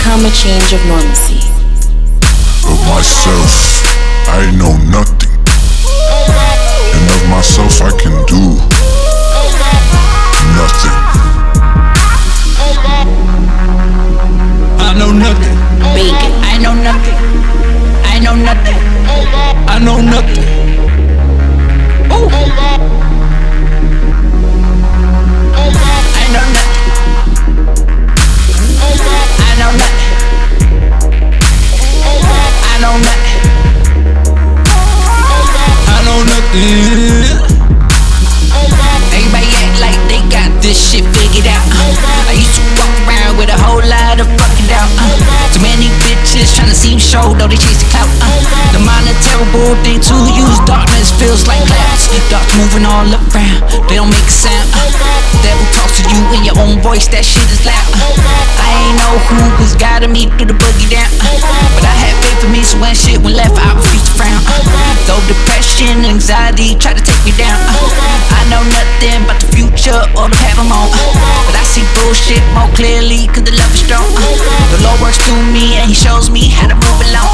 become a change of normalcy. Of myself, I know nothing, and of myself I can do nothing. I know nothing. Bacon. I know nothing. I know nothing. I know nothing. Ooh. I know nothing. I know nothing. I know nothing. I know nothing. Everybody act like they got this shit figured out. I used to walk around with a whole lot of fucking doubt. Too many bitches tryna seem show, though they chase the clout. The mind a terrible thing to use. Darkness feels like clouds. Thoughts moving all around, they don't make a sound. Devil talks to you in your own voice, that shit is loud. I ain't know who was guiding me through the boogie down, but I had faith in me, so when shit went left, I refused to frown. Though depression and anxiety try to take me down, I know nothing about the future or the path I'm on, but I see bullshit more clearly cause the love is strong. The Lord works through me and he shows me how to move along.